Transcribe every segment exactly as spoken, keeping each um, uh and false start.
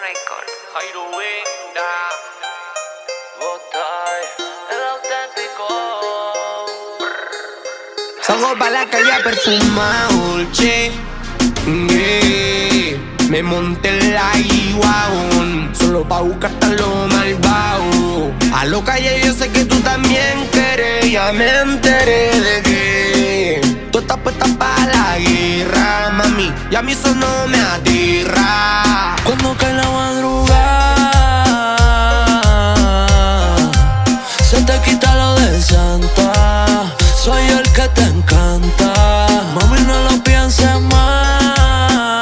Record. Jairo Venda, Botay, el auténtico. Salgo pa' la calle a perfumar, che, yeah. Me monté en la iguaón, solo pa' buscar tan lo malvado. A lo calle yo sé que tú también querés, ya me enteré de que tú estás puesta pa' la guerra, mami, y a mí eso no me aterra. Cuando cae la madrugada, se te quita lo de santa. Soy el que te encanta, mami, no lo pienses más.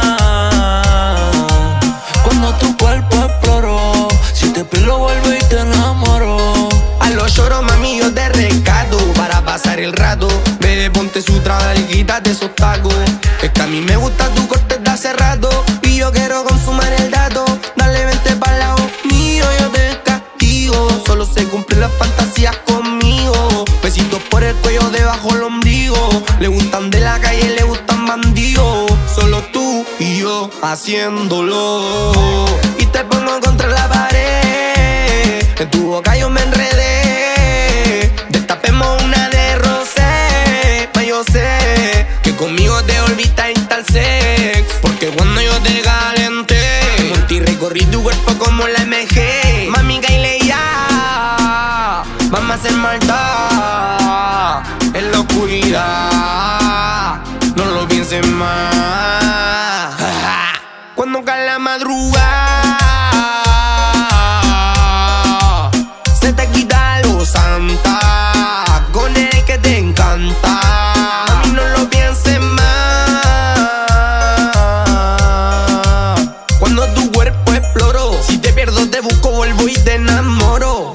Cuando tu cuerpo exploró, si te pelo vuelvo y te enamoro. A los lloros, mami, yo te rescato para pasar el rato. Bebé, ponte su traba y quítate esos tacos. Es que a mí me gusta tu corte de hace rato y yo quiero consumar el dato. Dale, vente pa'l lado mío, yo te castigo. Solo se cumplen las fantasías conmigo. Besitos por el cuello, debajo el ombligo. Le gustan de la calle, le gustan bandidos. Solo tú y yo haciéndolo. Y te pongo contra la pared. En tu boca yo me enredé. Destapemos una de rosé. Ma, yo sé que conmigo te volviste instar sex. Porque cuando yo te calenté, monté, recorrí tu cuerpo como la M G. Mami, caile ya, vamos a hacer maldad en la oscuridad. No lo pienses más. Cuando cae la madrugada, se te quita lo santa, con el que te encanta. A mí no lo pienses más. Cuando tu cuerpo exploró, si te pierdo te busco, vuelvo y te enamoro.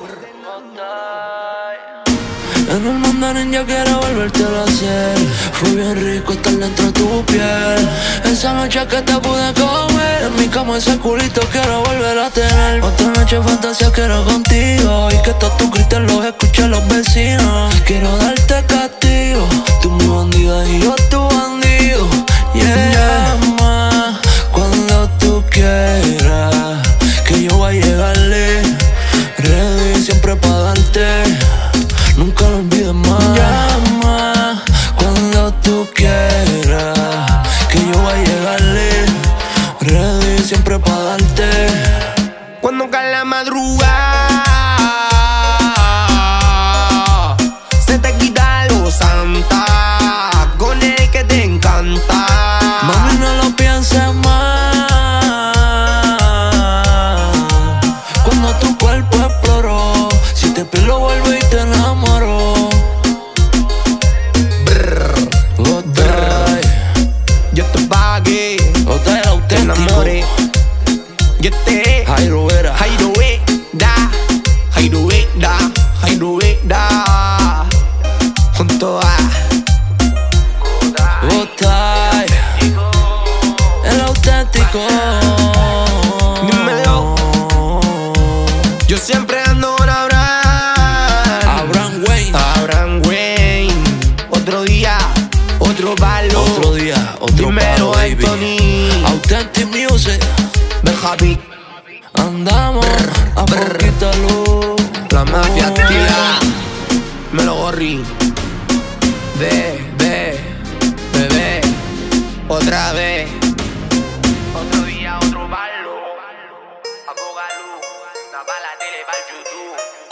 En el mandarín yo quiero volvértelo a hacer. Fue bien rico estar dentro de tu piel. Esa noche que te pude comer, en mi cama ese culito quiero volver a tener. Otra noche fantasía quiero contigo, y que todos tus gritos los escuchen los vecinos. Quiero darte castigo, tú mi bandida y yo tu bandido. Yeah, llama cuando tú quieras, que yo voy a llegarle. Ready siempre pa' darte, nunca lo olvides más. Llama cuando tú quieras, que yo voy a llegarle. Ready siempre pa' darte. Cuando cae la madrugada, se te quita lo santa, con el que te encanta. Mami, no lo pienses más. Cuando tu cuerpo exploró, si te pelo vuelvo y te enamoro. Brr, brr. Yo te pagué, Otra te auténtico. enamoré. Yo te Jairo Vera. Jairo Venda, Jairo Venda, Jairo Venda, junto a Botay, el auténtico. Dímelo. Yo siempre ando con Abraham, Abraham Wayne. Abraham Wayne. Otro día, otro palo. Otro día, otro Dímelo, palo, baby. Anthony. Authentic Music. Benjamin, Andamos a poquita luz. la mafia activa. Me lo gorrí. Ve, ve, bebé. Otra vez. Otro día, otro palo. Apaga luz. Napa la tele pa'l YouTube.